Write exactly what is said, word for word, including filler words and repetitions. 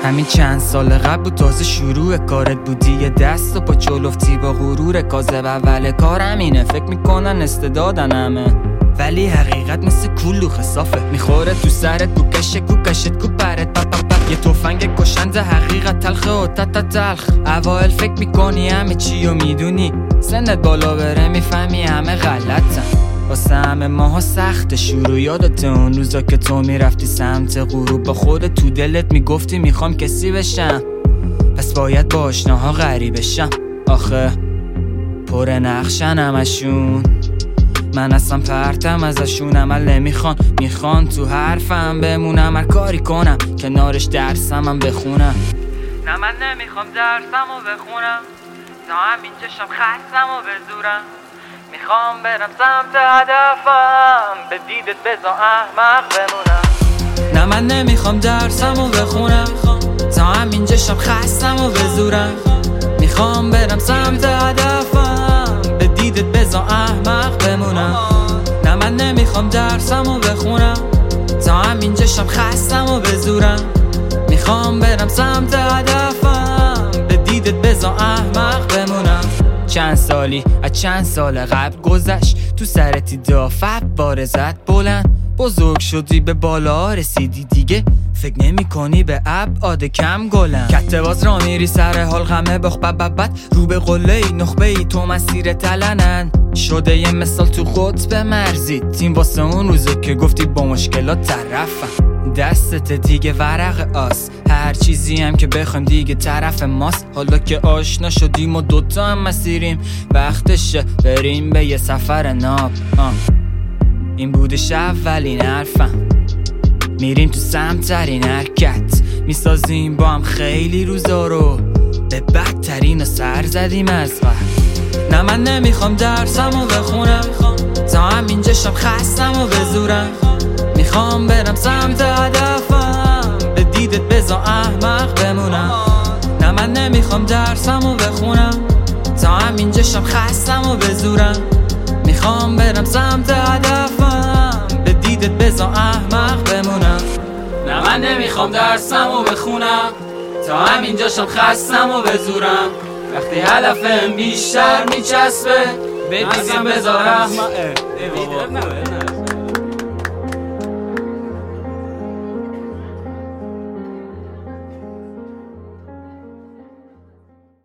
همین چند سال قبل بود تازه شروع کارت بودی، یه دست و پا چلفتی با غرور کاذب. اول کار همینه، فکر میکنن استعدادن همه، ولی حقیقت مثل کلوخ صافه، میخوره تو سرت، کو کشه کو کشت کو پرت پا پا پا. یه تفنگ کشنده حقیقت تلخه و تا تا تلخ. اوائل فکر میکنی همه چی و میدونی، سنت بالا بره میفهمی همه غلطن. واسه همه ماها سخت شروع، یادت اون روزا که تو میرفتی سمت غروب، با خودت تو دلت میگفتی میخوام کسی بشم، پس باید با آشناها غریب بشم. آخه پر نقشن همشون، من اصلا پرتم ازشون، عمل نمیخوان، میخوان تو حرفم بمونم، هر کاری کنم کنارش درسم بخونم. نه من نمیخوام درسم و بخونم، تا همین چشم خستم و بزورم، میخوام برم سمت هدفم، به دیدت بزا احمق بمونم. نه من نمیخوام درسم و بخونم، تا همین چشم خستم و بزورم، میخوام برم سمت هدفم، به دیدت بزا احمق بمونم. نه من نمیخوام درسم و بخونم، تا همین چشم خستم و بزورم، میخوام برم سمت هدفم، به دیدت بزا احمق بمونم. چند سالی از چند سال قبل گذشت، تو سرتی دافت بار زد بلند، بزرگ شدی به بالا رسیدی دیگه، فکر نمی کنی به ابعاد کم گلم. کتباز را میری سر حال غمه بخ بببت، رو به قله ای نخبه ای تو مسیر تلنن، شده یه مثال تو قطب مرزی، تیم واسه اون روزه که گفتی با مشکلات طرفم. دستت دیگه ورق آس، هر چیزی هم که بخوایم دیگه طرف ماست. حالا که آشنا شدیم و دوتا هم مسیریم، وقتشه بریم به یه سفر ناب. آه. این بودش اولین حرفم، میریم تو سمترین حرکت، میسازیم با هم خیلی روزا رو، به بدترین و سر زدیم از وقت. نه من نمیخوام درسم و بخونم، تا همین چشم خستم و بزورم، میخوام برم سمت هدفم، به دیدت بزا احمق بمونم. نه من نمیخوام درسم و بخونم، تا همین چشم خستم و بزورم، میخوام برم سمت هدفم، به دیدت بزا احمق بمونم. نه من نمیخوام درسم و بخونم، تا همین جاشم خستم و بزورم، وقتی هدفم بیشتر میچسبه، به دیدم بزا احمق.